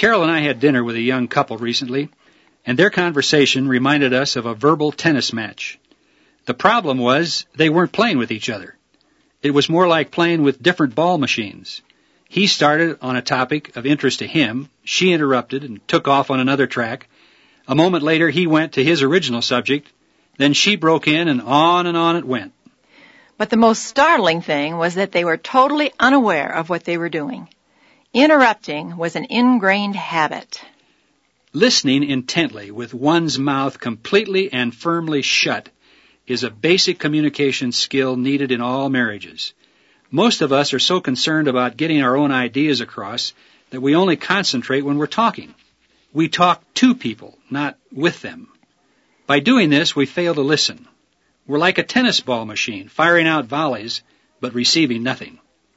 Carol and I had dinner with a young couple recently, and their conversation reminded us of a verbal tennis match. The problem was they weren't playing with each other. It was more like playing with different ball machines. He started on a topic of interest to him. She interrupted and took off on another track. A moment later, he went to his original subject. Then she broke in, and on it went. But the most startling thing was that they were totally unaware of what they were doing. Interrupting was an ingrained habit. Listening intently with one's mouth completely and firmly shut is a basic communication skill needed in all marriages. Most of us are so concerned about getting our own ideas across that we only concentrate when we're talking. We talk to people, not with them. By doing this, we fail to listen. We're like a tennis ball machine, firing out volleys, but receiving nothing.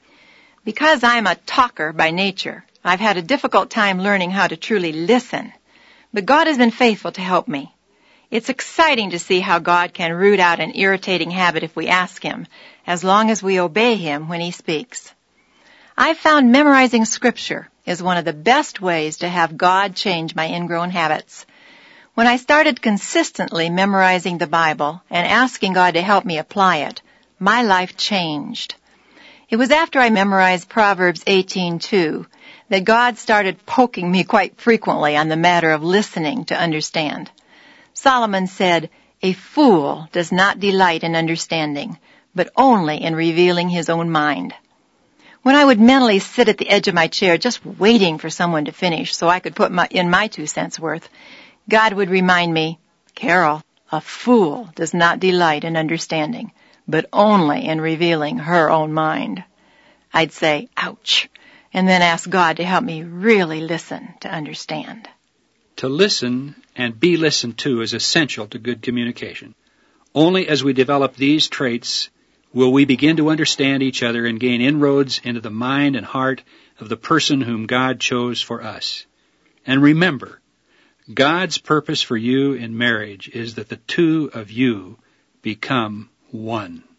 Because I'm a talker by nature, I've had a difficult time learning how to truly listen. But God has been faithful to help me. It's exciting to see how God can root out an irritating habit if we ask Him, as long as we obey Him when He speaks. I've found memorizing Scripture is one of the best ways to have God change my ingrown habits. When I started consistently memorizing the Bible and asking God to help me apply it, my life changed. It was after I memorized Proverbs 18:2 that God started poking me quite frequently on the matter of listening to understand. Solomon said, "A fool does not delight in understanding, but only in revealing his own mind." When I would mentally sit at the edge of my chair just waiting for someone to finish so I could put in my 2 cents worth, God would remind me, "Carol, a fool does not delight in understanding, but only in revealing her own mind." I'd say, "Ouch," and then ask God to help me really listen to understand. To listen and be listened to is essential to good communication. Only as we develop these traits will we begin to understand each other and gain inroads into the mind and heart of the person whom God chose for us. And remember, God's purpose for you in marriage is that the two of you become one.